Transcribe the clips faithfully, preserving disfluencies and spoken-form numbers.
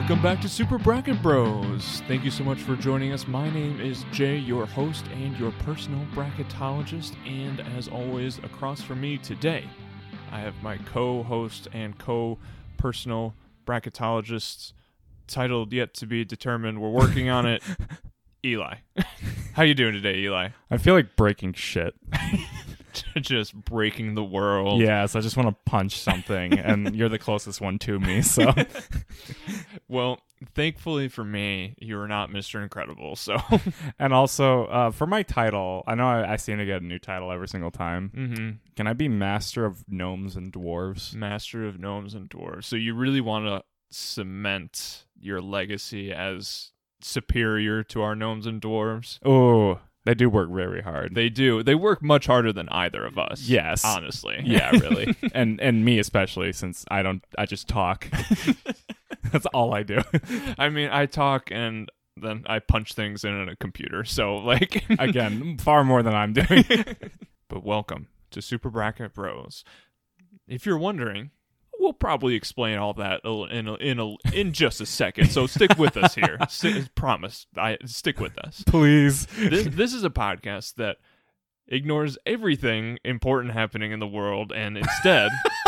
Welcome back to Super Bracket Bros. Thank you so much for joining us. My name is Jay, your host and your personal bracketologist. And as always, across from me today, I have my co-host and co-personal bracketologist, titled yet to be determined. We're working on it. Eli. How you doing today, Eli? I feel like breaking shit. Just breaking the world. Yes, I just want to punch something, and you're the closest one to me, so. Well, thankfully for me, you're not Mister Incredible, so. And also, uh, for my title, I know I, I seem to get a new title every single time. Mm-hmm. Can I be Master of Gnomes and Dwarves? Master of Gnomes and Dwarves. So you really want to cement your legacy as superior to our gnomes and dwarves? Oh, they do work very hard. They do. They work much harder than either of us. Yes. Honestly. Yeah, really. and and me especially, since I don't, I just talk. That's all I do. I mean, I talk and then I punch things in a computer. So, like... Again, far more than I'm doing. But welcome to Super Bracket Bros. If you're wondering, we'll probably explain all that in a, in a, in just a second. So stick with us here. St- promise. I stick with us. Please. This, this is a podcast that ignores everything important happening in the world and instead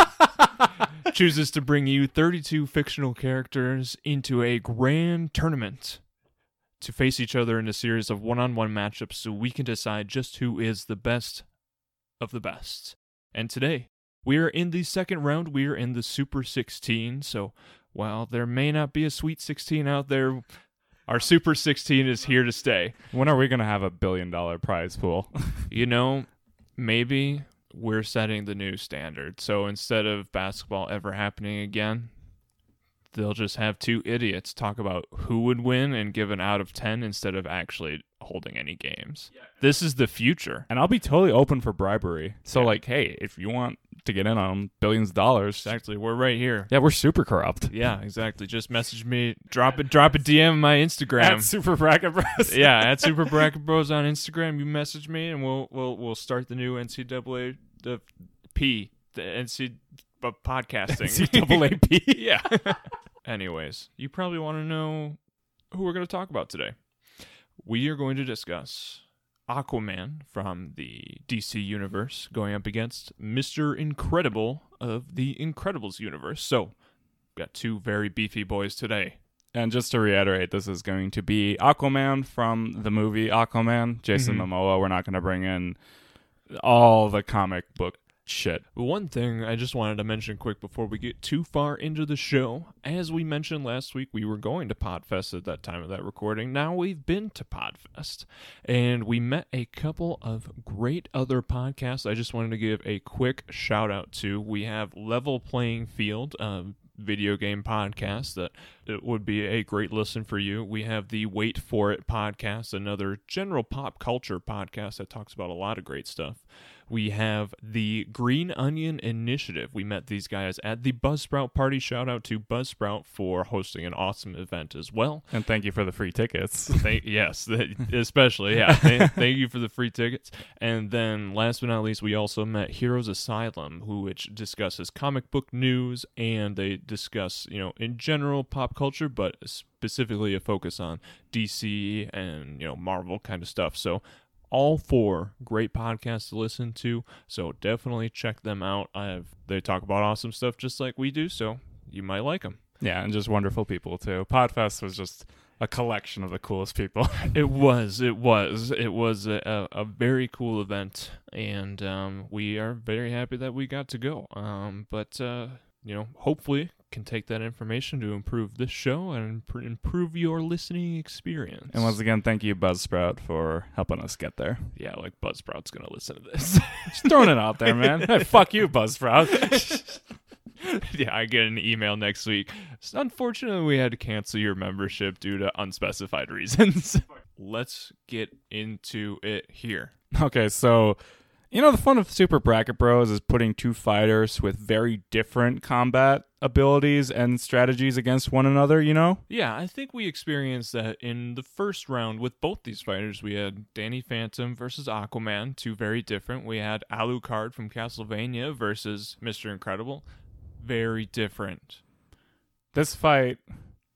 chooses to bring you thirty-two fictional characters into a grand tournament to face each other in a series of one-on-one matchups so we can decide just who is the best of the best. And today, we are in the second round. We are in the Super sixteen. So while there may not be a Sweet sixteen out there, our Super sixteen is here to stay. When are we going to have a billion dollar prize pool? You know, maybe we're setting the new standard. So instead of basketball ever happening again, they'll just have two idiots talk about who would win and give an out of ten instead of actually holding any games. Yeah. This is the future. And I'll be totally open for bribery. So, Yeah. like, hey, if you want to get in on billions of dollars. Exactly. We're right here. Yeah, we're super corrupt. Yeah, exactly. Just message me. Drop it. Drop a D M on my Instagram. At Super Bracket Bros. Yeah, at Super Bracket Bros on Instagram. You message me, and we'll we'll we'll start the new N C double A the P the N C uh, podcasting. N C double A P. Yeah. Anyways, you probably want to know who we're going to talk about today. We are going to discuss Aquaman from the D C universe going up against Mister Incredible of the Incredibles universe. So, we've got two very beefy boys today. And just to reiterate, this is going to be Aquaman from the movie Aquaman. Jason Mm-hmm. Momoa. We're not going to bring in all the comic book shit. One thing I just wanted to mention quick before we get too far into the show. As we mentioned last week, we were going to Podfest at that time of that recording. Now we've been to Podfest, and we met a couple of great other podcasts I just wanted to give a quick shout out to. We have Level Playing Field, a video game podcast that it would be a great listen for you. We have the Wait For It podcast, another general pop culture podcast that talks about a lot of great stuff. We have the Green Onion Initiative. We met these guys at the Buzzsprout party. Shout out to Buzzsprout for hosting an awesome event as well. And thank you for the free tickets. Thank, yes, especially, yeah. Thank, thank you for the free tickets. And then last but not least, we also met Heroes Asylum, who which discusses comic book news, and they discuss, you know, in general pop culture, but specifically a focus on D C and, you know, Marvel kind of stuff. So all four great podcasts to listen to, so definitely check them out. I've they talk about awesome stuff just like we do, so you might like them. Yeah, and just wonderful people too. Podfest was just a collection of the coolest people. It was, it was, it was a, a, a very cool event, and um, we are very happy that we got to go. Um, but uh, you know, hopefully can take that information to improve this show and imp- improve your listening experience. And once again, thank you, Buzzsprout, for helping us get there. Yeah, like Buzzsprout's gonna listen to this. Just throwing it out there, man. Hey, fuck you, Buzzsprout. Yeah, I get an email next week. So unfortunately, we had to cancel your membership due to unspecified reasons. Let's get into it here. Okay, so, you know, the fun of Super Bracket Bros is putting two fighters with very different combat abilities and strategies against one another, you know? Yeah, I think we experienced that in the first round with both these fighters. We had Danny Phantom versus Aquaman, two very different. We had Alucard from Castlevania versus Mister Incredible. Very different. This fight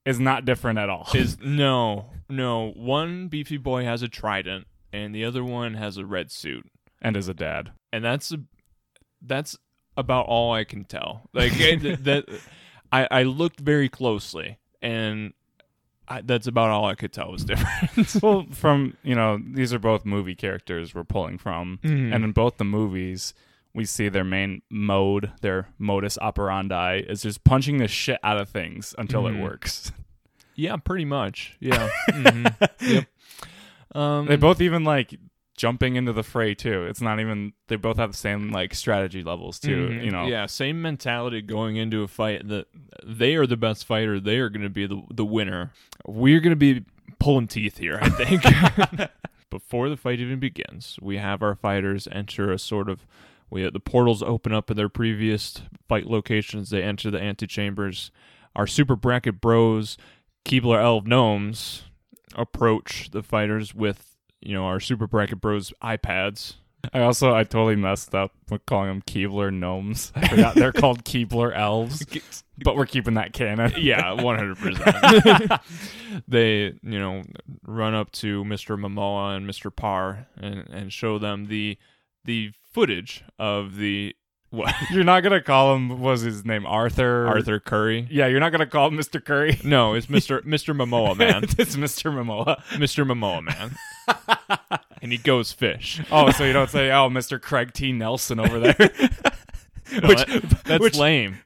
is not different at all. Is no, no. One beefy boy has a trident, and the other one has a red suit, and is a dad. And that's a, that's about all I can tell. Like it, that, I I looked very closely, and I, that's about all I could tell was different. Well, from, you know, these are both movie characters we're pulling from, Mhm. and in both the movies, we see their main mode, their modus operandi, is just punching the shit out of things until Mhm. it works. Yeah, pretty much. Yeah. Mhm. Yep. Um, They both even like jumping into the fray too. It's not even, they both have the same like strategy levels too. mhm. You know, Yeah, same mentality going into a fight. That they are the best fighter. They are going to be the the winner. We're going to be pulling teeth here, I think. Before the fight even begins, we have our fighters enter a sort of, we the portals open up in their previous fight locations. They enter the antechambers. Our super bracket bros, Keebler Elf Gnomes, approach the fighters with, you know, our super bracket bros iPads. I also, I totally messed up with calling them Keebler gnomes. I forgot they're called Keebler elves, but we're keeping that canon. Yeah, one hundred percent. They, you know, run up to Mister Momoa and Mister Parr and, and show them the the footage of the what You're not going to call him, what was his name, Arthur? Arthur Curry. Yeah, you're not going to call him Mister Curry. No, it's Mister Mister Momoa man. It's Mister Momoa. Mister Momoa man. And he goes fish. Oh, so you don't say, oh, Mister Craig T. Nelson over there. No, which, that- that's which- lame.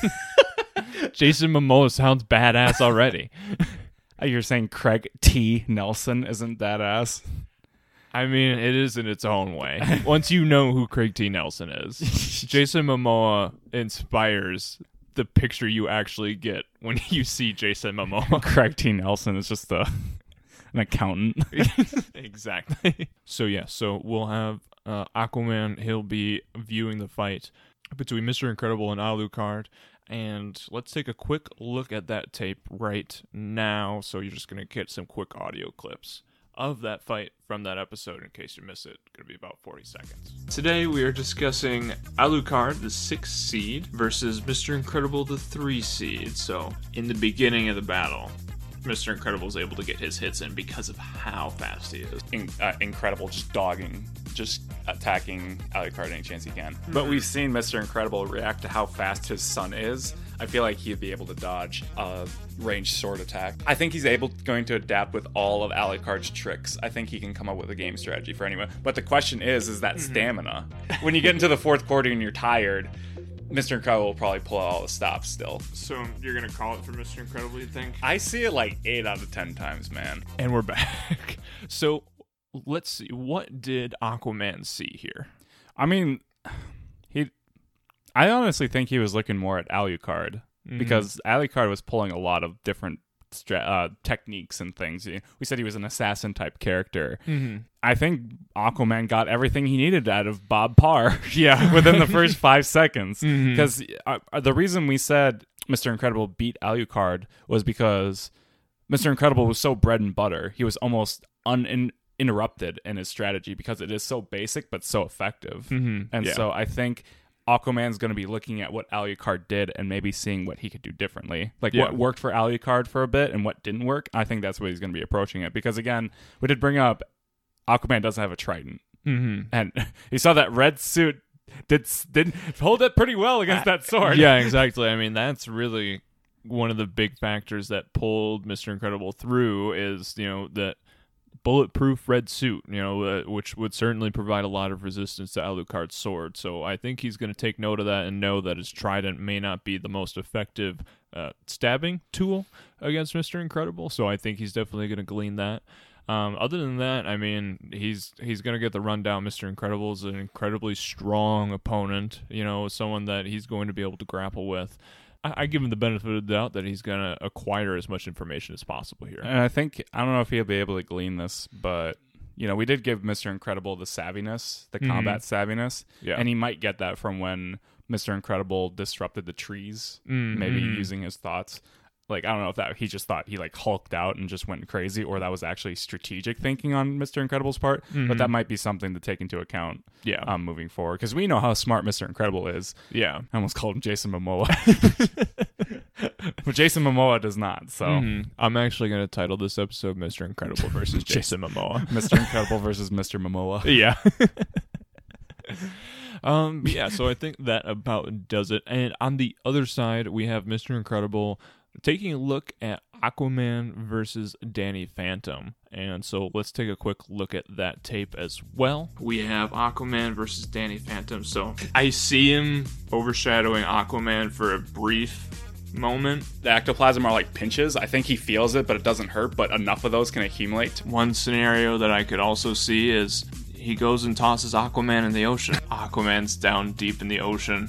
Jason Momoa sounds badass already. You're saying Craig T. Nelson isn't that ass? I mean, it is in its own way. Once you know who Craig T. Nelson is, Jason Momoa inspires the picture you actually get when you see Jason Momoa. Craig T. Nelson is just a, an accountant. Exactly. So, yeah, so we'll have uh, Aquaman. He'll be viewing the fight between Mister Incredible and Alucard. And let's take a quick look at that tape right now. So you're just going to get some quick audio clips of that fight from that episode in case you miss it. It's going to be about forty seconds. Today we are discussing Alucard, the sixth seed, versus Mister Incredible, the three seed. So in the beginning of the battle, Mister Incredible is able to get his hits in because of how fast he is. In, uh, incredible, just dogging, just attacking Alucard any chance he can. But we've seen Mister Incredible react to how fast his son is. I feel like he'd be able to dodge a ranged sword attack. I think he's able going to adapt with all of Alucard's tricks. I think he can come up with a game strategy for anyone. But the question is, is that mm-hmm. stamina? When you get into the fourth quarter and you're tired, Mister Incredible will probably pull out all the stops still. So you're going to call it for Mister Incredible, you think? I see it like eight out of ten times, man. And we're back. So let's see. What did Aquaman see here? I mean, he. I honestly think he was looking more at Alucard mm-hmm. because Alucard was pulling a lot of different stra- uh, techniques and things. We said he was an assassin type character. Mm-hmm. I think Aquaman got everything he needed out of Bob Parr. Yeah, within the first five seconds. Because mm-hmm. uh, the reason we said Mister Incredible beat Alucard was because Mister Incredible was so bread and butter. He was almost uninterrupted in his strategy because it is so basic but so effective. Mm-hmm. And yeah. so I think Aquaman's going to be looking at what Alucard did and maybe seeing what he could do differently. Like yeah. what worked for Alucard for a bit and what didn't work. I think that's what he's going to be approaching it. Because again, we did bring up Aquaman doesn't have a trident. Mm-hmm. And you saw that red suit did did hold it pretty well against that sword. Yeah, exactly. I mean, that's really one of the big factors that pulled Mister Incredible through is, you know, that bulletproof red suit, you know, uh, which would certainly provide a lot of resistance to Alucard's sword. So I think he's going to take note of that and know that his trident may not be the most effective uh, stabbing tool against Mister Incredible. So I think he's definitely going to glean that. Um, other than that, I mean, he's he's going to get the rundown. Mister Incredible is an incredibly strong opponent, you know, someone that he's going to be able to grapple with. I, I give him the benefit of the doubt that he's going to acquire as much information as possible here. And I think, I don't know if he'll be able to glean this, but, you know, we did give Mister Incredible the savviness, the mm-hmm. combat savviness, yeah. and he might get that from when Mister Incredible disrupted the trees, mm-hmm. maybe using his thoughts. Like, I don't know if that he just thought he like hulked out and just went crazy, or that was actually strategic thinking on Mister Incredible's part. Mm-hmm. But that might be something to take into account, yeah, um, moving forward, because we know how smart Mister Incredible is. Yeah, I almost called him Jason Momoa, but Jason Momoa does not. So mm-hmm. I'm actually going to title this episode "Mister Incredible versus Jason Momoa." Mister Incredible versus Mister Momoa. Yeah. um. Yeah. So I think that about does it. And on the other side, we have Mister Incredible taking a look at Aquaman versus Danny Phantom. And so let's take a quick look at that tape as well. We have Aquaman versus Danny Phantom. So I see him overshadowing Aquaman for a brief moment. The ectoplasm are like pinches. I think he feels it, but it doesn't hurt, but enough of those can accumulate. One scenario that I could also see is he goes and tosses Aquaman in the ocean. Aquaman's down deep in the ocean,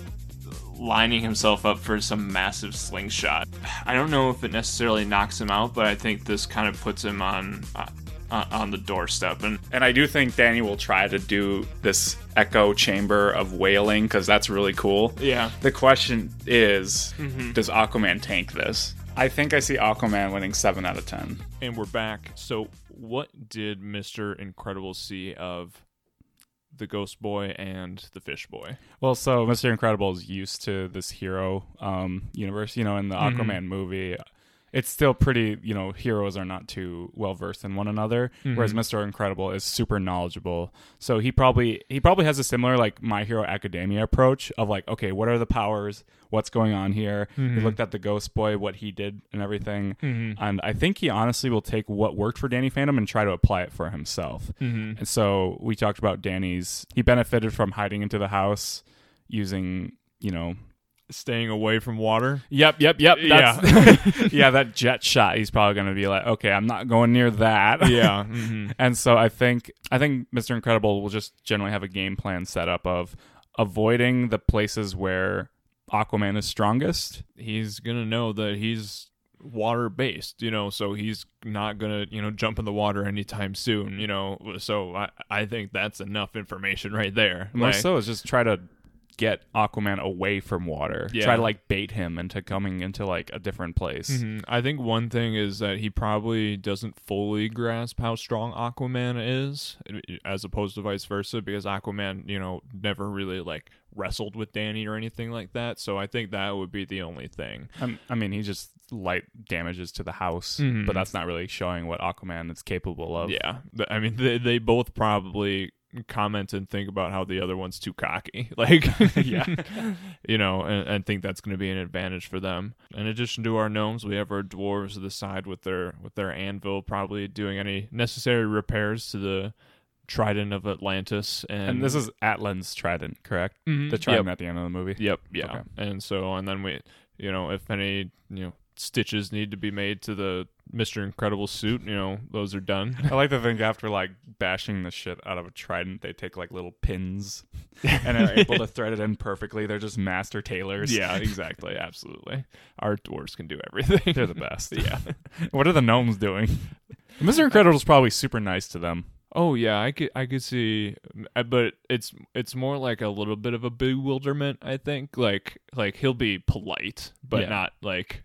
lining himself up for some massive slingshot. I don't know if it necessarily knocks him out, but I think this kind of puts him on uh, on the doorstep. And and I do think Danny will try to do this echo chamber of wailing, because that's really cool. Yeah. The question is, mm-hmm. does Aquaman tank this? I think I see Aquaman winning seven out of ten. And we're back. So what did Mister Incredible see of the Ghost Boy and the Fish Boy? Well, so Mister Incredible is used to this hero um, universe. You know, in the Aquaman mm-hmm. movie, it's still pretty, you know, heroes are not too well versed in one another, mm-hmm. whereas Mister Incredible is super knowledgeable. So he probably he probably has a similar like My Hero Academia approach of like, okay, what are the powers? What's going on here? Mm-hmm. He looked at the Ghost Boy, what he did and everything. Mm-hmm. And I think he honestly will take what worked for Danny Phantom and try to apply it for himself. Mm-hmm. And so we talked about Danny's, he benefited from hiding into the house using, you know, staying away from water. Yep, yep, yep. That's, yeah. Yeah, that jet shot, he's probably going to be like, okay, I'm not going near that. Yeah. Mm-hmm. And so I think I think Mister Incredible will just generally have a game plan set up of avoiding the places where Aquaman is strongest. He's going to know that he's water based, you know, so he's not going to, you know, jump in the water anytime soon, you know. So I, I think that's enough information right there. More like, so is just try to get Aquaman away from water. Yeah. Try to like bait him into coming into like a different place. Mm-hmm. I think one thing is that he probably doesn't fully grasp how strong Aquaman is, as opposed to vice versa, because Aquaman, you know, never really like wrestled with Danny or anything like that. So I think that would be the only thing. Um, I mean, he just light damages to the house, mm-hmm. but that's not really showing what Aquaman is capable of. Yeah, I mean, they, they both probably comment and think about how the other one's too cocky, like, yeah, you know, and, and think that's going to be an advantage for them. In addition to our gnomes, we have our dwarves to the side with their with their anvil, probably doing any necessary repairs to the Trident of Atlantis. And, and this is Atlan's Trident, correct? Mm-hmm. The Trident yep. at the end of the movie. Yep. Yeah. Okay. And so, and then we, you know, if any, you know, stitches need to be made to the Mister Incredible suit, you know, those are done. I like to think after like bashing the shit out of a trident, they take like little pins and are able to thread it in perfectly. They're just master tailors. Yeah, exactly. Absolutely. Our dwarves can do everything. They're the best. Yeah. What are the gnomes doing? Mister Incredible's probably super nice to them. Oh yeah, I could I could see, but it's it's more like a little bit of a bewilderment, I think. Like like he'll be polite, but yeah. not like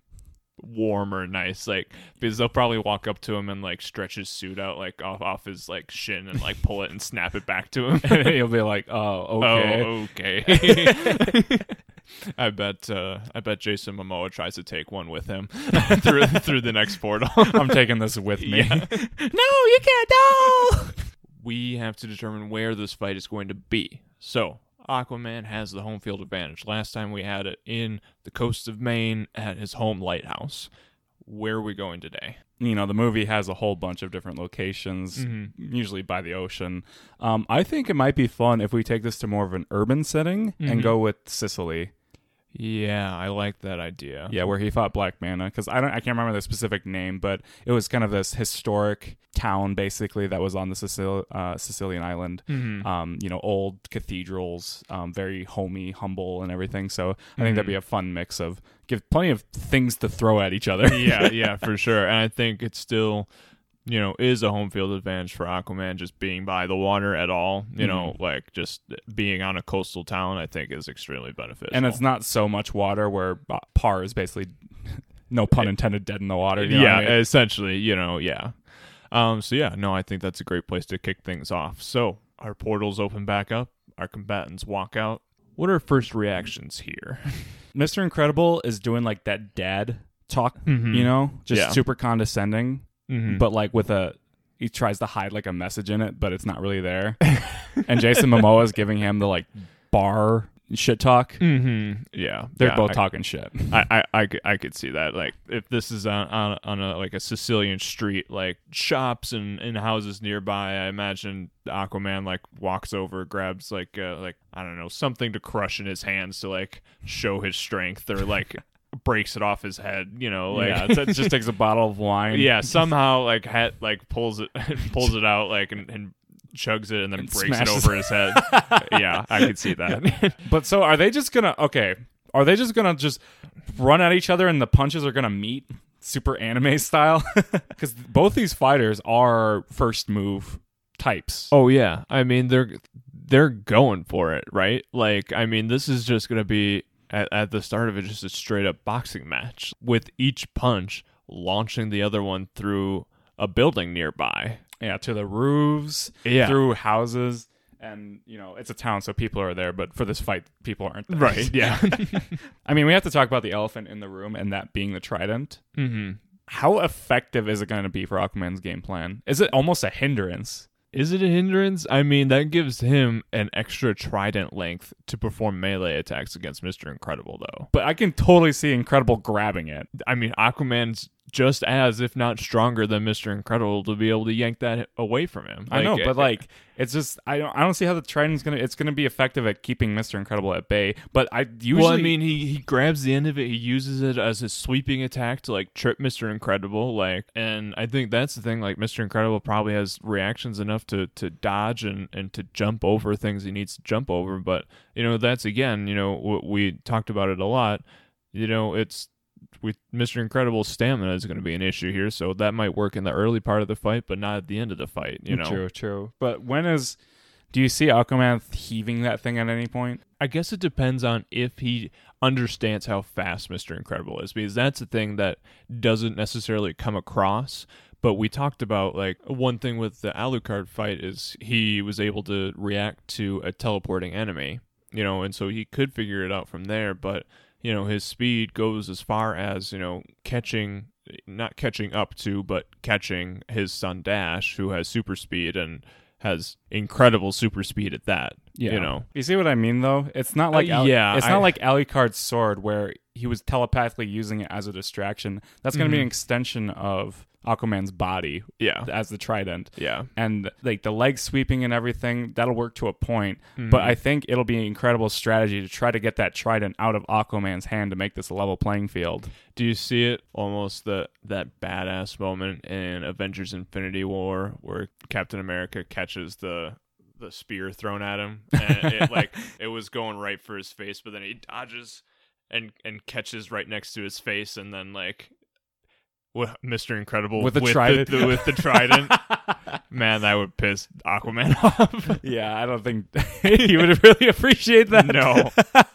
warm or nice, like, because they'll probably walk up to him and like stretch his suit out like off off his like shin and like pull it and snap it back to him. And he'll be like, "Oh, okay, oh, okay." I bet uh, I bet Jason Momoa tries to take one with him through through the next portal. I'm taking this with me. Yeah. No, you can't. No. We have to determine where this fight is going to be. So Aquaman has the home field advantage. Last time we had it in the coast of Maine at his home lighthouse. Where are we going today? You know, the movie has a whole bunch of different locations, mm-hmm. usually by the ocean. Um, I think it might be fun if we take this to more of an urban setting mm-hmm. and go with Sicily. Yeah, I like that idea. Yeah, where he fought Black Manta, because I don't, I can't remember the specific name, but it was kind of this historic town, basically, that was on the Sicil- uh, Sicilian island. Mm-hmm. Um, you know, old cathedrals, um, very homey, humble, and everything. So I mm-hmm. think that'd be a fun mix of give plenty of things to throw at each other. yeah, yeah, for sure. And I think it's still, you know, is a home field advantage for Aquaman just being by the water at all. You mm-hmm. know, like just being on a coastal town, I think is extremely beneficial. And it's not so much water where Par is basically No pun intended, dead in the water. You know yeah, what I mean? essentially, you know, yeah. Um, so yeah, no, I think that's a great place to kick things off. So our portals open back up, our combatants walk out. What are first reactions here? Mister Incredible is doing like that dad talk, Mhm. you know, just Yeah. super condescending, Mhm. but like with a, he tries to hide like a message in it, but it's not really there. And Jason Momoa is giving him the like bar shit talk. Mm-hmm. Yeah, They're yeah, both I, talking shit. I, I, I, could, I could see that. Like, if this is on on, on a like a Sicilian street, like shops and, and houses nearby, I imagine Aquaman like walks over, grabs like uh, like I don't know something to crush in his hands to like show his strength, or like breaks it off his head. You know, like yeah, it just takes a bottle of wine. yeah, somehow like hat like pulls it pulls it out like and. and chugs it and then And breaks it smashes over his head. Yeah, I could see that. But so are they just gonna okay? Are they just gonna just run at each other and the punches are gonna meet super anime style? Because both these fighters are first move types. Oh yeah, I mean they're they're going for it, right? Like I mean this is just gonna be at, at the start of it just a straight up boxing match with each punch launching the other one through a building nearby. Yeah, to the roofs, Yeah. through houses, and you know it's a town, so people are there. But for this fight, people aren't there. Right. Yeah. I mean, we have to talk about the elephant in the room, and that being the trident. Mm-hmm. How effective is it going to be for Aquaman's game plan? Is it almost a hindrance? Is it a hindrance? I mean, that gives him an extra trident length to perform melee attacks against Mister Incredible, though. But I can totally see Incredible grabbing it. I mean, Aquaman's just as, if not stronger than Mister Incredible to be able to yank that away from him. I know, Like, but like, it's just I don't I don't see how the trident's gonna it's gonna be effective at keeping Mister Incredible at bay. But I usually, well, I mean, he, he grabs the end of it, he uses it as a sweeping attack to like trip Mister Incredible, like, and I think that's the thing. Like, Mister Incredible probably has reactions enough to to dodge and and to jump over things he needs to jump over. But you know, that's again, you know, w- we talked about it a lot. You know, it's with Mister Incredible's stamina is going to be an issue here, so that might work in the early part of the fight, but not at the end of the fight. You know, true, true. But when is do you see Aquaman heaving that thing at any point? I guess it depends on if he understands how fast Mister Incredible is, because that's the thing that doesn't necessarily come across. But we talked about, like, one thing with the Alucard fight is he was able to react to a teleporting enemy, you know, and so he could figure it out from there. But, you know, his speed goes as far as, you know, catching, not catching up to, but catching his son Dash, who has super speed and has incredible super speed at that. Yeah. You know, You see what I mean, though? It's not like Uh, Al- yeah, it's I- not like Alucard's sword where he was telepathically using it as a distraction. That's going to be an Mhm. extension of Aquaman's body yeah, as the trident. yeah. And like the leg sweeping and everything, that'll work to a point. Mhm. But I think it'll be an incredible strategy to try to get that trident out of Aquaman's hand to make this a level playing field. Do you see it almost the that badass moment in Avengers Infinity War where Captain America catches the the spear thrown at him, and it like it was going right for his face, but then he dodges and and catches right next to his face, and then like with Mister Incredible With the with trident. the, with the trident. Man, that would piss Aquaman off. Yeah, I don't think he would really appreciate that. No.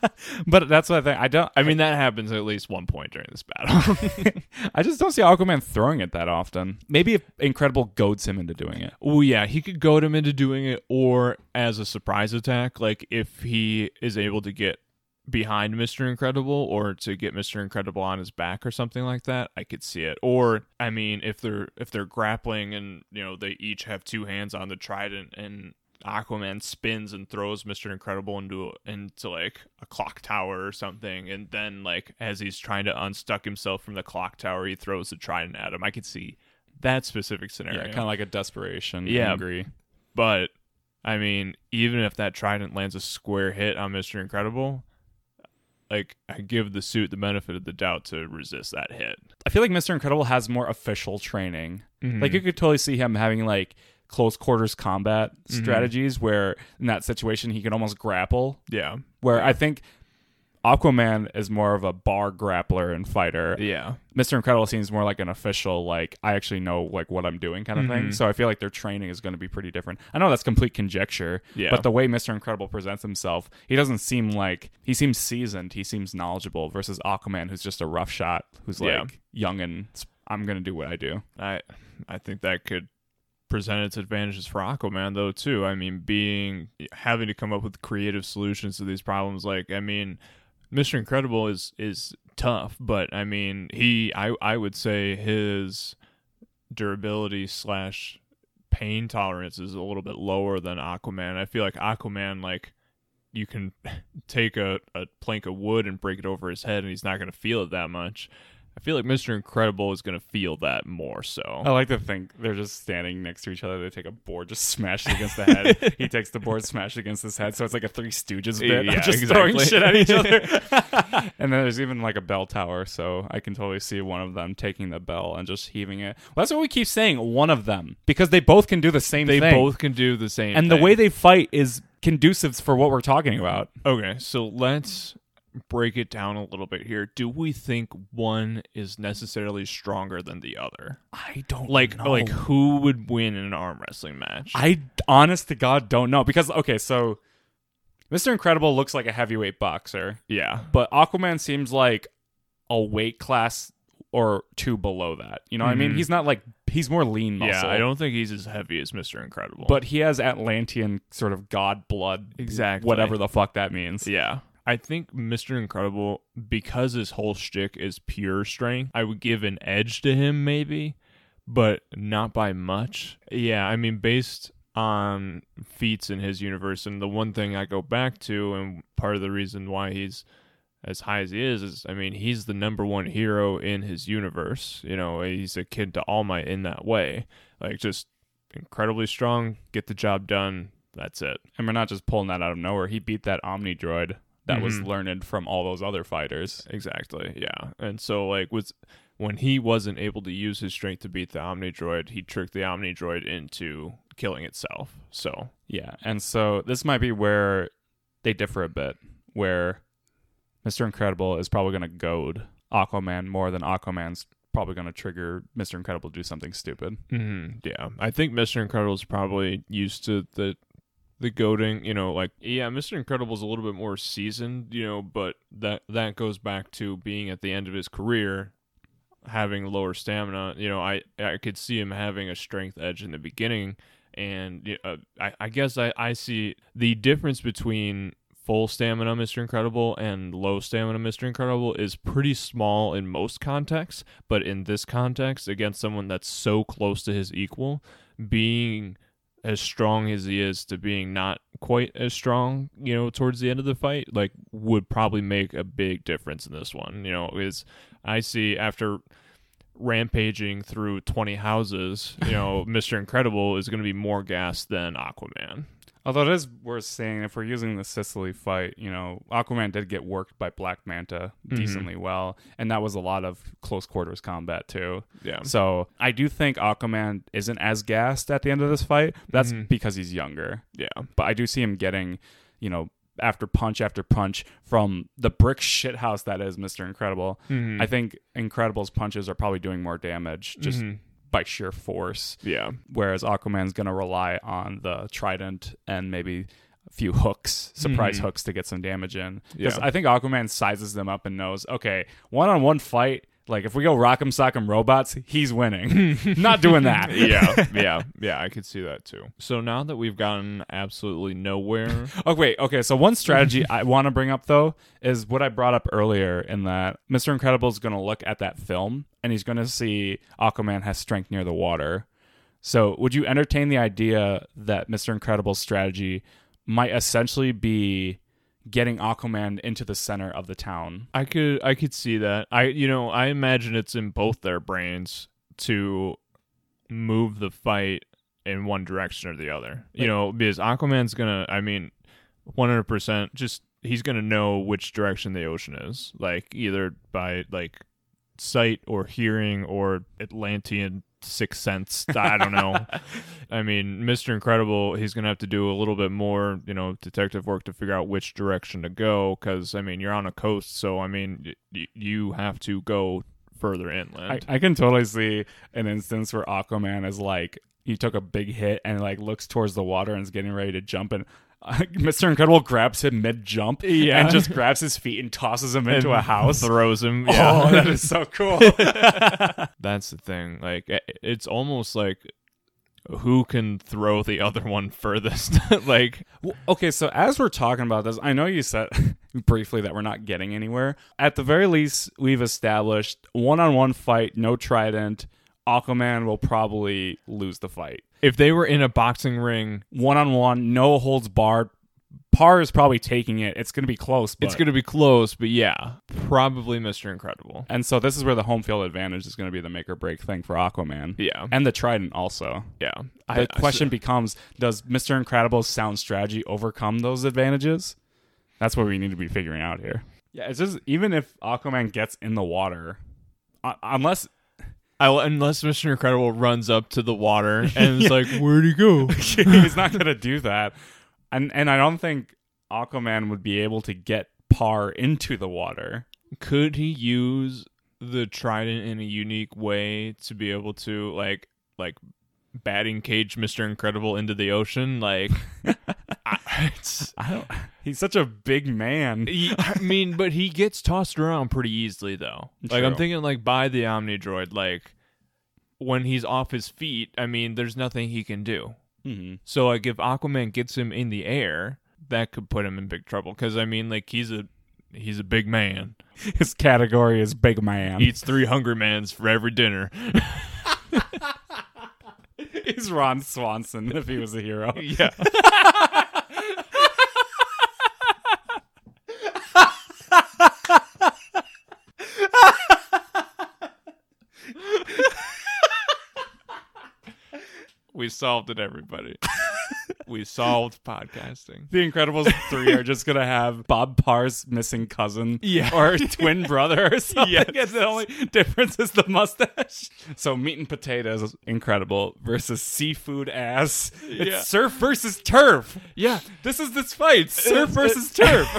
But that's what I think. I don't. I mean, that happens at least one point during this battle. I just don't see Aquaman throwing it that often. Maybe if Incredible goads him into doing it. Well, yeah, he could goad him into doing it, or as a surprise attack, like if he is able to get behind Mister Incredible or to get Mister Incredible on his back or something like that, I could see it. Or I mean, if they're if they're grappling and you know they each have two hands on the trident and Aquaman spins and throws Mister Incredible into into like a clock tower or something, and then like as he's trying to unstuck himself from the clock tower, he throws the trident at him. I could see that specific scenario. Yeah, kind of like a desperation. Yeah. I agree. But I mean, even if that trident lands a square hit on Mister Incredible, like I give the suit the benefit of the doubt to resist that hit. I feel like Mister Incredible has more official training. Mhm. Like you could totally see him having like close quarters combat Mhm. strategies where in that situation he could almost grapple. Yeah. Where Yeah. I think Aquaman is more of a bar grappler and fighter. Yeah. Mister Incredible seems more like an official, like, I actually know like what I'm doing kind of Mm-hmm. thing. So I feel like their training is going to be pretty different. I know that's complete conjecture, Yeah. but the way Mister Incredible presents himself, he doesn't seem like, he seems seasoned, he seems knowledgeable versus Aquaman, who's just a rough shot, who's like Yeah. young and I'm going to do what I do. I I think that could present its advantages for Aquaman though too. I mean, being having to come up with creative solutions to these problems. Like, I mean, Mister Incredible is is tough, but I mean, he I I would say his durability slash pain tolerance is a little bit lower than Aquaman. I feel like Aquaman, like, you can take a, a plank of wood and break it over his head and he's not going to feel it that much. I feel like Mister Incredible is going to feel that more so. I like to think they're just standing next to each other. They take a board, just smash it against the head. He takes the board, smash it against his head. So it's like a Three Stooges bit. Yeah, just exactly. throwing shit at each other. And then there's even like a bell tower. So I can totally see one of them taking the bell and just heaving it. Well, that's what we keep saying, one of them. Because they both can do the same They thing. both can do the same and thing. the way they fight is conducive for what we're talking about. Okay, so let's break it down a little bit here. Do we think one is necessarily stronger than the other? I don't Like, know. like who would win in an arm wrestling match? I honest to God don't know. Because, okay, so Mister Incredible looks like a heavyweight boxer. yeah, But Aquaman seems like a weight class or two below that. You know what I mean? Mhm. He's not like, he's more lean muscle. yeah. I don't think he's as heavy as Mister Incredible. But he has Atlantean sort of god blood. Exactly. Whatever the fuck that means. yeah, I think Mister Incredible, because his whole shtick is pure strength, I would give an edge to him maybe, but not by much. Yeah, I mean, based on feats in his universe, and the one thing I go back to, and part of the reason why he's as high as he is, is, I mean, he's the number one hero in his universe. You know, he's a kid to All Might in that way. Like, just incredibly strong, get the job done, that's it. And we're not just pulling that out of nowhere. He beat that Omni droid that was Mhm. learned from all those other fighters. Exactly, yeah. And so, like, was when he wasn't able to use his strength to beat the Omni Droid, he tricked the Omni Droid into killing itself. So, Yeah. And so this might be where they differ a bit, where Mister Incredible is probably going to goad Aquaman more than Aquaman's probably going to trigger Mister Incredible to do something stupid. mm-hmm, yeah. I think Mister Incredible is probably used to the the goading, you know, like, yeah, Mister Incredible's a little bit more seasoned, you know, but that that goes back to being at the end of his career, having lower stamina. You know, I I could see him having a strength edge in the beginning, and uh, I I guess I I see the difference between full stamina Mister Incredible and low stamina Mister Incredible is pretty small in most contexts, but in this context, against someone that's so close to his equal, being as strong as he is to being not quite as strong, you know, towards the end of the fight, like, would probably make a big difference in this one. You know, is I see after rampaging through twenty houses, you know, Mister Incredible is going to be more gassed than Aquaman. Although it is worth saying, if we're using the Sicily fight, you know, Aquaman did get worked by Black Manta decently well, and that was a lot of close quarters combat too. Yeah. So I do think Aquaman isn't as gassed at the end of this fight. But that's Mhm. because he's younger. Yeah. But I do see him getting, you know, after punch after punch from the brick shithouse that is Mister Incredible. Mhm. I think Incredible's punches are probably doing more damage just Mhm. by sheer force. Yeah. Whereas Aquaman's going to rely on the trident and maybe a few hooks, surprise Mhm. hooks to get some damage in. Because Yeah. I think Aquaman sizes them up and knows, okay, one-on-one fight, like if we go rock'em sock'em robots, he's winning. Not doing that. yeah, yeah, yeah. I could see that too. So now that we've gotten absolutely nowhere, Oh, wait, okay, so one strategy I want to bring up, though, is what I brought up earlier in that Mister Incredible is going to look at that film, and he's going to see Aquaman has strength near the water. So would you entertain the idea that Mister Incredible's strategy might essentially be getting Aquaman into the center of the town? I could, I could see that. I, you know, I imagine it's in both their brains to move the fight in one direction or the other. You Like- know, because Aquaman's gonna, I mean, one hundred percent, just he's gonna know which direction the ocean is. Like either by like sight or hearing or Atlantean sixth sense. I don't know. I mean, Mister Incredible, he's going to have to do a little bit more, you know, detective work to figure out which direction to go. Because, I mean, you're on a coast. So, I mean, y- you have to go further inland. I, I can totally see an instance where Aquaman is like, he took a big hit and like looks towards the water and is getting ready to jump, and uh, Mister Incredible grabs him mid jump Yeah. and just grabs his feet and tosses him into And a house. Throws him. Yeah. Oh, that is so cool. That's the thing. Like, it- it's almost like who can throw the other one furthest. Like, Well, okay, so as we're talking about this, I know you said briefly that we're not getting anywhere. At the very least, we've established one-on-one fight, no trident. Aquaman will probably lose the fight. if they were in a boxing ring, One-on-one, no holds barred. Par is probably taking it. It's going to be close. But... it's going to be close, but yeah, probably Mister Incredible. And so this is where the home field advantage is going to be the make or break thing for Aquaman. Yeah. And the trident also. Yeah. The I, question becomes, does Mister Incredible's sound strategy overcome those advantages? That's what we need to be figuring out here. Yeah, it's just, even if Aquaman gets in the water, uh, unless... I, unless Mister Incredible runs up to the water and is like, where'd he go? he's not going to do that. And and I don't think Aquaman would be able to get Par into the water. Could he use the trident in a unique way to be able to, like, like batting cage Mister Incredible into the ocean? Like, I, it's, I don't... He's such a big man. he, I mean, but he gets tossed around pretty easily, though. Like, I'm True. thinking, like, by the Omnidroid, like, when he's off his feet, I mean, there's nothing he can do. Mm-hmm. So, like, if Aquaman gets him in the air, that could put him in big trouble. Because, I mean, like, he's a he's a big man. His category is big man. Eats three Hungry Mans for every dinner. He's Ron Swanson if he was a hero. Yeah. We solved it, everybody. We solved podcasting. The Incredibles three are just going to have Bob Parr's missing cousin Yeah. or twin brother or something. Yes. And the only difference is the mustache. So meat and potatoes is Incredible versus seafood ass. It's Yeah. surf versus turf. Yeah. This is this fight. Surf It's- versus turf.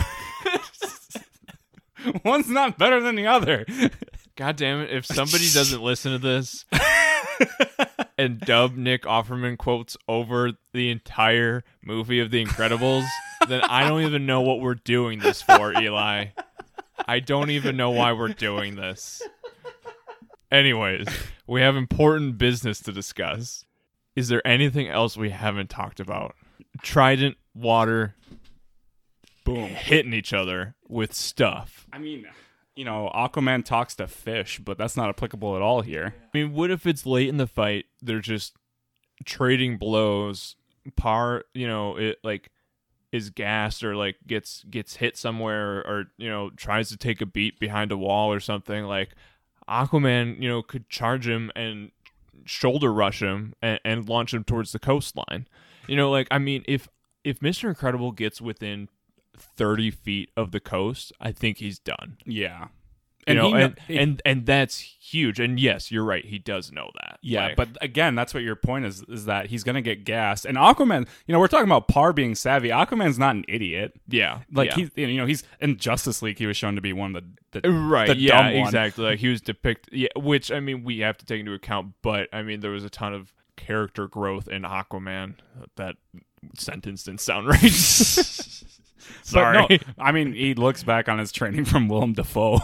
One's not better than the other. God damn it. If somebody doesn't listen to this and dub Nick Offerman quotes over the entire movie of The Incredibles, then I don't even know what we're doing this for, Eli. I don't even know why we're doing this. Anyways, we have important business to discuss. Is there anything else we haven't talked about? Trident, water, boom, hitting each other with stuff. I mean, you know, Aquaman talks to fish, but that's not applicable at all here. I mean, what if it's late in the fight? They're just trading blows. Par, you know, it like is gassed or like gets gets hit somewhere, or, or you know, tries to take a beat behind a wall or something. Like Aquaman, you know, could charge him and shoulder rush him and, and launch him towards the coastline. You know, like I mean, if if Mister Incredible gets within thirty feet of the coast, I think he's done. Yeah. You And know, he kno- and, and and that's huge. And yes, you're right. He does know that. Yeah, Like, but again, that's what your point is, is that he's going to get gassed. And Aquaman, you know, we're talking about Par being savvy. Aquaman's not an idiot. yeah, Like, yeah. he's, you know, he's in Justice League, he was shown to be one of the, the right. the yeah, dumb one. exactly. Like he was depicted. Yeah, which I mean, we have to take into account. But I mean, there was a ton of character growth in Aquaman. That sentence didn't sound right. Sorry. But no, I mean, he looks back on his training from Willem Dafoe.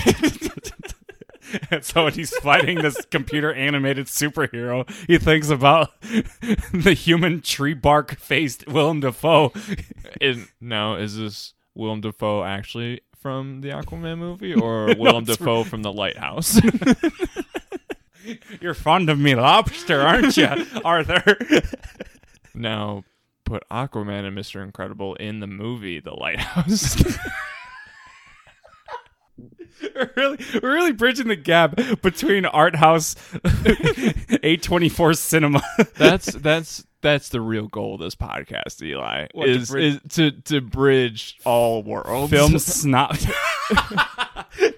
And so when he's fighting this computer animated superhero, he thinks about the human tree bark faced Willem Dafoe. Is, now, is this Willem Dafoe actually from the Aquaman movie, or Willem it's Dafoe from The Lighthouse? You're fond of me lobster, aren't you, Arthur? Now, put Aquaman and Mister Incredible in the movie The Lighthouse. We're really, we're really bridging the gap between art house, A twenty-four cinema. that's that's that's the real goal of this podcast, Eli. What, to is bridge- is to to bridge all worlds. Film snob.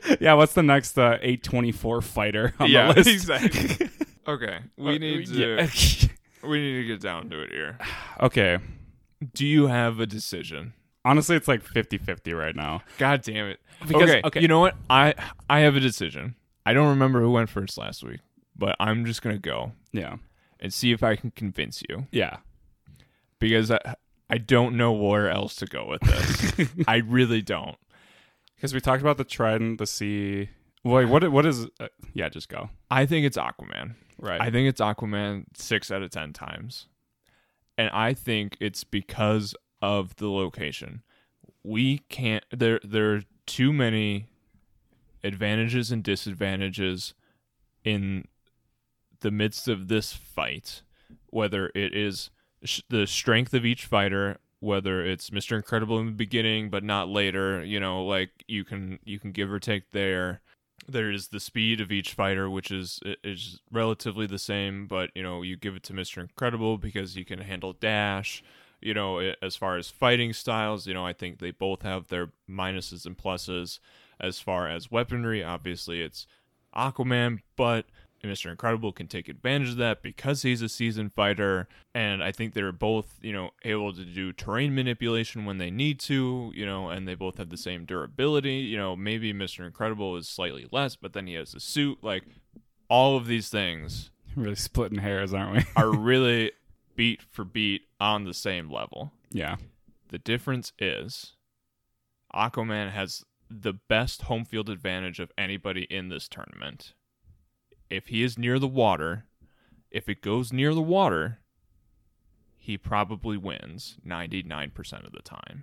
Yeah, what's the next uh, eight twenty-four fighter on yeah, the list? exactly. Okay, we Uh, need to yeah. we need to get down to it here. Okay. Do you have a decision? Honestly, it's like fifty-fifty right now. God damn it. Because- okay, okay. you know what? I I have a decision. I don't remember who went first last week, but I'm just going to go Yeah. and see if I can convince you Yeah. because I I don't know where else to go with this. I really don't. Because we talked about the Trident, the Sea. Wait, what? What is? Uh, yeah, just go. I think it's Aquaman. Right. I think it's Aquaman six out of ten times. And I think it's because of the location. We can't there there are too many advantages and disadvantages in the midst of this fight, whether it is sh- the strength of each fighter, whether it's Mister Incredible in the beginning but not later, you know, like you can you can give or take there. There's the speed of each fighter, which is is relatively the same, but you know you give it to Mister Incredible because he can handle dash. You know, as far as fighting styles, you know, I think they both have their minuses and pluses. As far as weaponry, obviously it's Aquaman, but Mister Incredible can take advantage of that because he's a seasoned fighter, and I think they're both, you know, able to do terrain manipulation when they need to, you know, and they both have the same durability. You know, maybe Mister Incredible is slightly less, but then he has a suit. Like, all of these things Really splitting hairs, aren't we? are really beat for beat on the same level. Yeah. The difference is Aquaman has the best home field advantage of anybody in this tournament. If he is near the water, if it goes near the water, he probably wins ninety-nine percent of the time.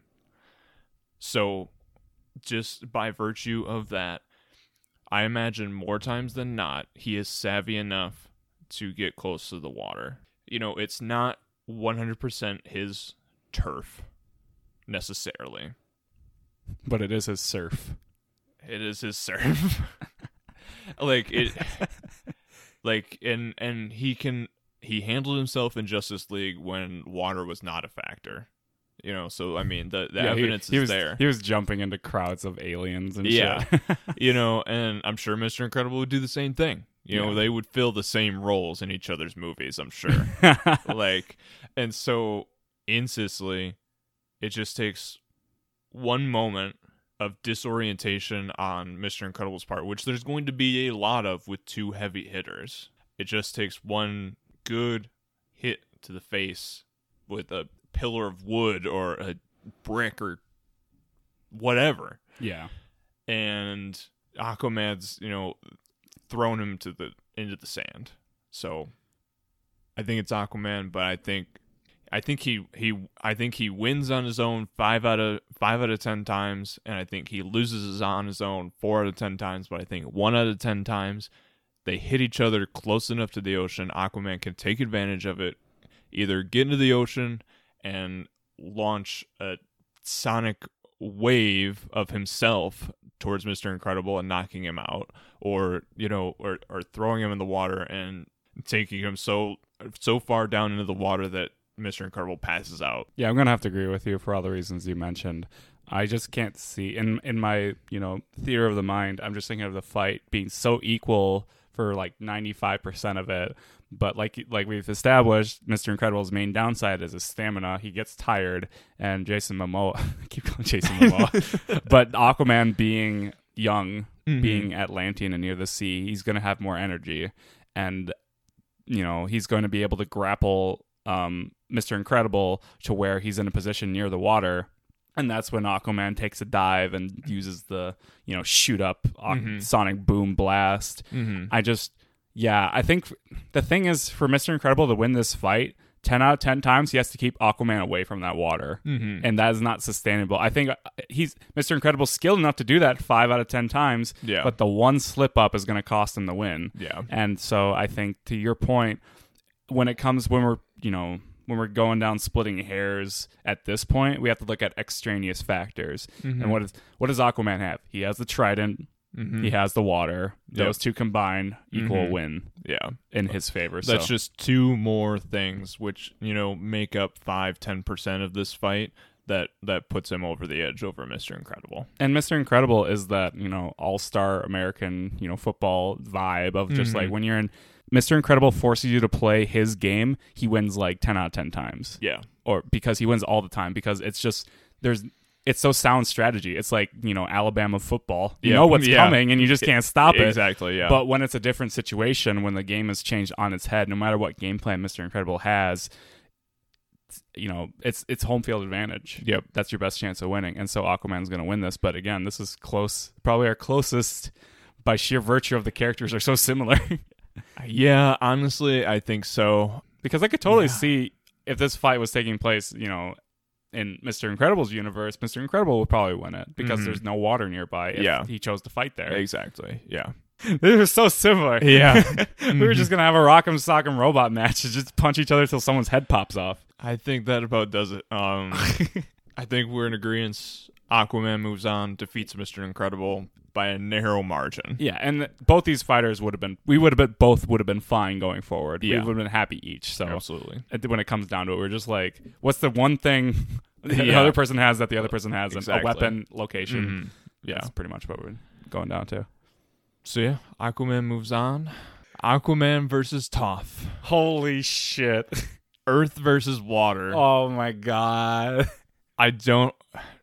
So, just by virtue of that, I imagine more times than not, he is savvy enough to get close to the water. You know, it's not one hundred percent his turf, necessarily. But it is his surf. It is his surf. like it like and and he can he handled himself in Justice League when water was not a factor. You know, so I mean the, the Yeah, evidence he, he is was, there. He was jumping into crowds of aliens and Yeah. shit. You know, and I'm sure Mister Incredible would do the same thing. You know, Yeah. they would fill the same roles in each other's movies, I'm sure. like and so in Sicily, it just takes one moment of disorientation on Mister Incredible's part, which there's going to be a lot of with two heavy hitters. It just takes one good hit to the face with a pillar of wood or a brick or whatever. Yeah. And Aquaman's, you know, thrown him to the into the sand. So I think it's Aquaman, but I think I think he, he I think he wins on his own five out of five out of ten times, and I think he loses on his own four out of ten times. But I think one out of ten times they hit each other close enough to the ocean. Aquaman can take advantage of it, either get into the ocean and launch a sonic wave of himself towards Mister Incredible and knocking him out, or you know, or or throwing him in the water and taking him so so far down into the water that Mister Incredible passes out. Yeah, I'm gonna have to agree with you for all the reasons you mentioned. I just can't see in in my you know theater of the mind. I'm just thinking of the fight being so equal for like ninety-five percent of it. But like like we've established, Mister Incredible's main downside is his stamina. He gets tired, and Jason Momoa, I keep calling Jason Momoa, but Aquaman being young, Mm-hmm. being Atlantean and near the sea, he's gonna have more energy, and you know he's going to be able to grapple um, Mister Incredible to where he's in a position near the water. And that's when Aquaman takes a dive and uses the, you know, shoot up Mm-hmm. sonic boom blast. Mm-hmm. I just, yeah, I think the thing is for Mister Incredible to win this fight, ten out of ten times he has to keep Aquaman away from that water. Mm-hmm. And that is not sustainable. I think he's Mister Incredible's skilled enough to do that five out of ten times, Yeah. but the one slip up is going to cost him the win. Yeah. And so I think to your point, when it comes, when we're, you know, when we're going down splitting hairs at this point, we have to look at extraneous factors. Mm-hmm. And what is what does Aquaman have? He has the trident. Mm-hmm. He has the water. Yep. Those two combined equal Mhm. win Yeah. in his favor. That's so. just two more things which, you know, make up five, ten percent of this fight that that puts him over the edge over Mister Incredible. And Mister Incredible is that, you know, all-star American, you know, football vibe of just Mm-hmm. like when you're in Mister Incredible forces you to play his game, he wins like ten out of ten times. Yeah. Or because he wins all the time because it's just there's it's so sound strategy. It's like, you know, Alabama football. You Yeah. know what's Yeah. coming and you just can't stop it. Exactly, yeah. But when it's a different situation, when the game is changed on its head, no matter what game plan Mister Incredible has, you know, it's it's home field advantage. Yep. That's your best chance of winning. And so Aquaman's going to win this. But again, this is close, probably our closest by sheer virtue of the characters are so similar. Yeah, honestly, I think so. Because I could totally Yeah. see if this fight was taking place, you know, in Mister Incredible's universe, Mister Incredible would probably win it because Mhm. there's no water nearby if Yeah. he chose to fight there. Exactly, yeah. They were so similar. Yeah. We were just going to have a rock'em sock'em robot match and just punch each other till someone's head pops off. I think that about does it. Um, I think we're in agreement. Aquaman moves on, defeats Mister Incredible by a narrow margin. Yeah, and both these fighters would have been, we would have been, both would have been fine going forward. Yeah. We would have been happy each. So Absolutely. when it comes down to it, we're just like, what's the one thing the Yeah. other person has that the other person has? Exactly. A weapon, location. Mhm. Yeah. That's pretty much what we're going down to. So yeah, Aquaman moves on. Aquaman versus Toph. Holy shit. Earth versus water. Oh my god. I don't.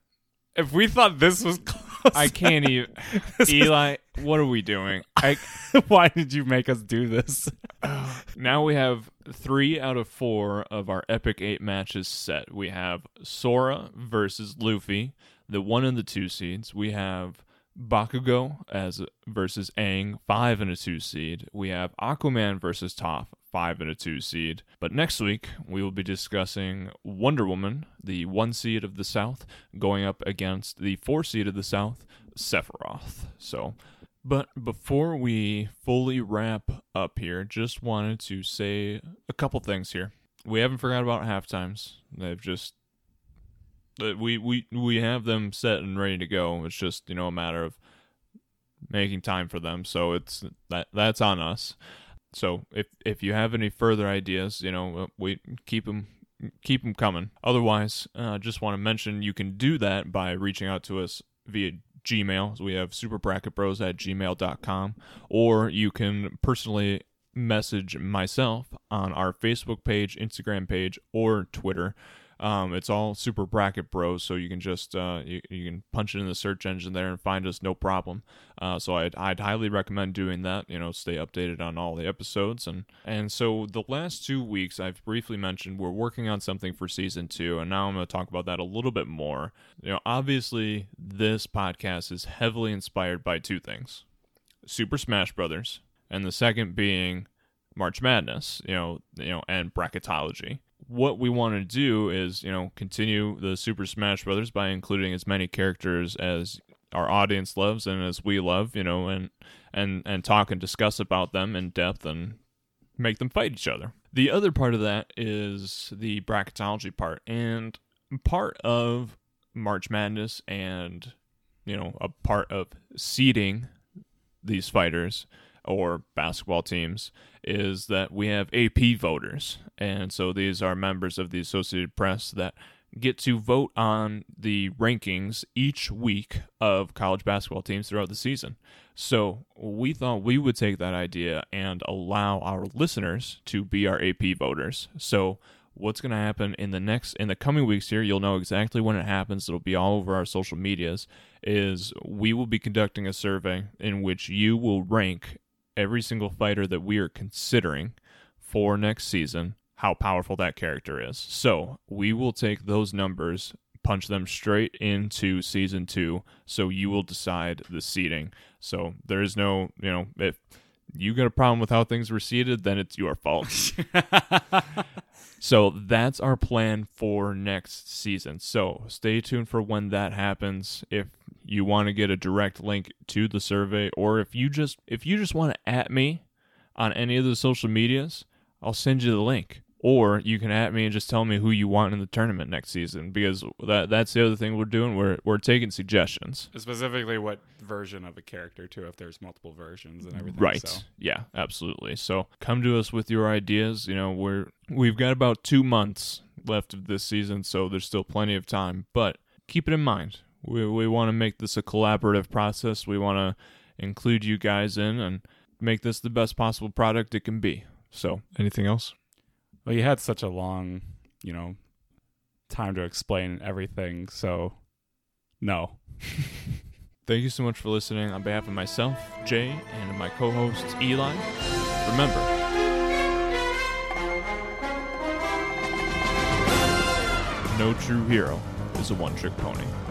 If we thought this was close, I can't even. Eli, what are we doing? I, why did you make us do this? now we have three out of four of our epic eight matches set. We have Sora versus Luffy, the one and the two seeds. We have Bakugo as versus Aang, five and a two seed. We have Aquaman versus Toph, five and a two seed. But next week we will be discussing Wonder Woman, the one seed of the South, going up against the four seed of the South, Sephiroth. So, but before we fully wrap up here, just wanted to say a couple things here. We haven't forgot about half times. They've just But we, we we have them set and ready to go. It's just, you know, a matter of making time for them. So it's that that's on us. So if if you have any further ideas, you know, we keep them keep them coming. Otherwise, uh, just want to mention you can do that by reaching out to us via Gmail. So we have superbracketbros at gmail dot com, or you can personally message myself on our Facebook page, Instagram page, or Twitter. Um, it's all Super Bracket Bros, so you can just uh, you, you can punch it in the search engine there and find us no problem. Uh, so I'd I'd highly recommend doing that. You know, stay updated on all the episodes, and and so the last two weeks I've briefly mentioned we're working on something for season two, and now I'm going to talk about that a little bit more. You know, obviously this podcast is heavily inspired by two things: Super Smash Brothers, and the second being March Madness. You know, you know, and bracketology. What we want to do is, you know, continue the Super Smash Brothers by including as many characters as our audience loves and as we love, you know, and and and talk and discuss about them in depth and make them fight each other. The other part of that is the bracketology part, and part of March Madness and, you know, a part of seeding these fighters or basketball teams is that we have A P voters. And so these are members of the Associated Press that get to vote on the rankings each week of college basketball teams throughout the season. So we thought we would take that idea and allow our listeners to be our A P voters. So what's going to happen in the next in the coming weeks here, you'll know exactly when it happens. It'll be all over our social medias, is we will be conducting a survey in which you will rank every single fighter that we are considering for next season, how powerful that character is. So we will take those numbers, punch them straight into season two, so you will decide the seeding. So there is no, you know, if you got a problem with how things were seeded, then it's your fault. So that's our plan for next season. So stay tuned for when that happens. If you want to get a direct link to the survey, or if you just if you just want to at me on any of the social medias, I'll send you the link. Or you can at me and just tell me who you want in the tournament next season, because that that's the other thing we're doing. We're we're taking suggestions. Specifically, what version of a character, too, if there's multiple versions and everything. Right. So. Yeah, absolutely. So come to us with your ideas. You know, we're we've got about two months left of this season, so there's still plenty of time. But keep it in mind. We we want to make this a collaborative process. We want to include you guys in and make this the best possible product it can be. So, anything else? Well, you had such a long, you know, time to explain everything, so no. Thank you so much for listening. On behalf of myself, Jay, and my co-host, Eli, remember, no true hero is a one-trick pony.